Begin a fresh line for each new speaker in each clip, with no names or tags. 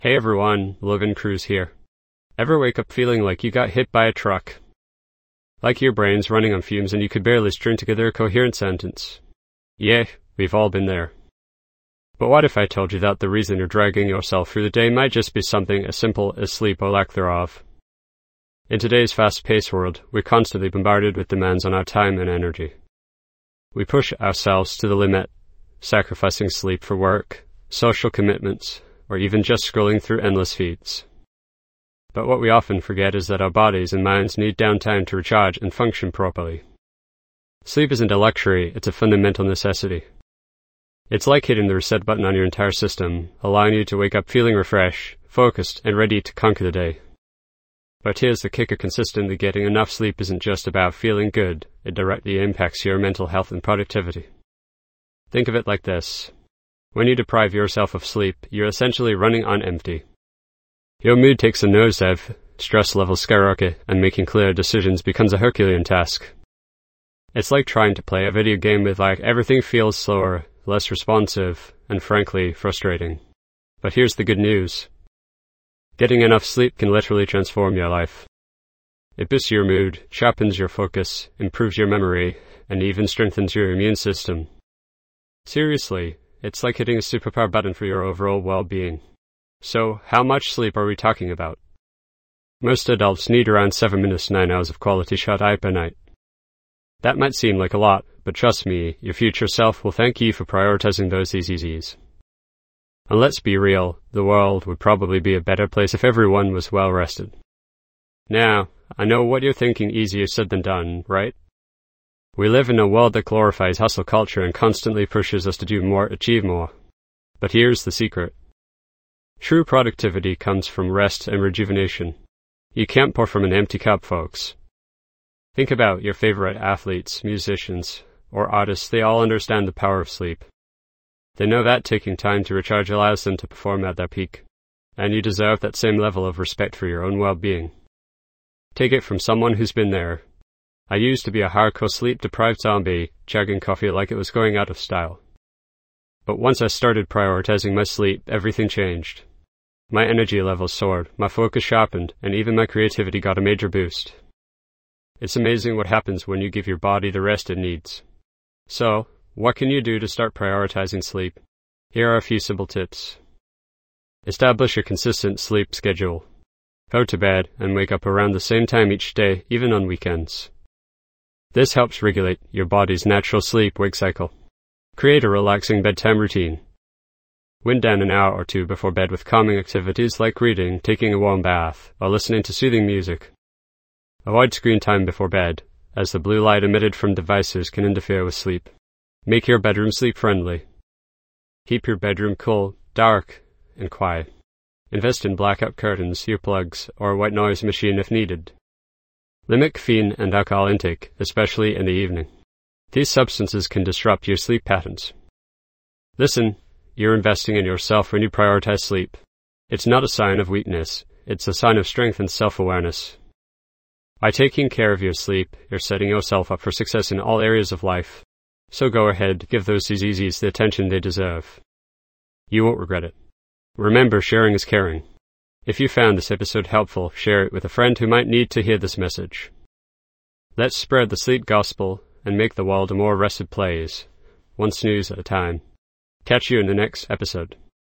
Hey everyone, Logan Cruz here. Ever wake up feeling like you got hit by a truck? Like your brain's running on fumes and you could barely string together a coherent sentence? Yeah, we've all been there. But what if I told you that the reason you're dragging yourself through the day might just be something as simple as sleep or lack thereof? In today's fast-paced world, we're constantly bombarded with demands on our time and energy. We push ourselves to the limit, sacrificing sleep for work, social commitments, or even just scrolling through endless feeds. But what we often forget is that our bodies and minds need downtime to recharge and function properly. Sleep isn't a luxury, it's a fundamental necessity. It's like hitting the reset button on your entire system, allowing you to wake up feeling refreshed, focused, and ready to conquer the day. But here's the kicker: consistently getting enough sleep isn't just about feeling good, it directly impacts your mental health and productivity. Think of it like this. When you deprive yourself of sleep, you're essentially running on empty. Your mood takes a nosedive, stress levels skyrocket, and making clear decisions becomes a Herculean task. It's like trying to play a video game with everything feels slower, less responsive, and frankly, frustrating. But here's the good news. Getting enough sleep can literally transform your life. It boosts your mood, sharpens your focus, improves your memory, and even strengthens your immune system. Seriously, it's like hitting a superpower button for your overall well-being. So, how much sleep are we talking about? Most adults need around 7 minutes to 9 hours of quality shut-eye per night. That might seem like a lot, but trust me, your future self will thank you for prioritizing those easies. And let's be real, the world would probably be a better place if everyone was well rested. Now, I know what you're thinking: easier said than done, right? We live in a world that glorifies hustle culture and constantly pushes us to do more, achieve more. But here's the secret. True productivity comes from rest and rejuvenation. You can't pour from an empty cup, folks. Think about your favorite athletes, musicians, or artists. They all understand the power of sleep. They know that taking time to recharge allows them to perform at their peak. And you deserve that same level of respect for your own well-being. Take it from someone who's been there. I used to be a hardcore sleep-deprived zombie, chugging coffee like it was going out of style. But once I started prioritizing my sleep, everything changed. My energy levels soared, my focus sharpened, and even my creativity got a major boost. It's amazing what happens when you give your body the rest it needs. So, what can you do to start prioritizing sleep? Here are a few simple tips. Establish a consistent sleep schedule. Go to bed and wake up around the same time each day, even on weekends. This helps regulate your body's natural sleep-wake cycle. Create a relaxing bedtime routine. Wind down an hour or two before bed with calming activities like reading, taking a warm bath, or listening to soothing music. Avoid screen time before bed, as the blue light emitted from devices can interfere with sleep. Make your bedroom sleep-friendly. Keep your bedroom cool, dark, and quiet. Invest in blackout curtains, earplugs, or a white noise machine if needed. Limit caffeine and alcohol intake, especially in the evening. These substances can disrupt your sleep patterns. Listen, you're investing in yourself when you prioritize sleep. It's not a sign of weakness, it's a sign of strength and self-awareness. By taking care of your sleep, you're setting yourself up for success in all areas of life. So go ahead, give those easies the attention they deserve. You won't regret it. Remember, sharing is caring. If you found this episode helpful, share it with a friend who might need to hear this message. Let's spread the sleep gospel and make the world a more rested place, one snooze at a time. Catch you in the next episode.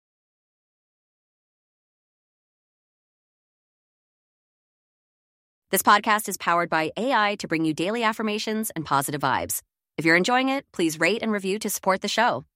This podcast is powered by AI to bring you daily affirmations and positive vibes. If you're enjoying it, please rate and review to support the show.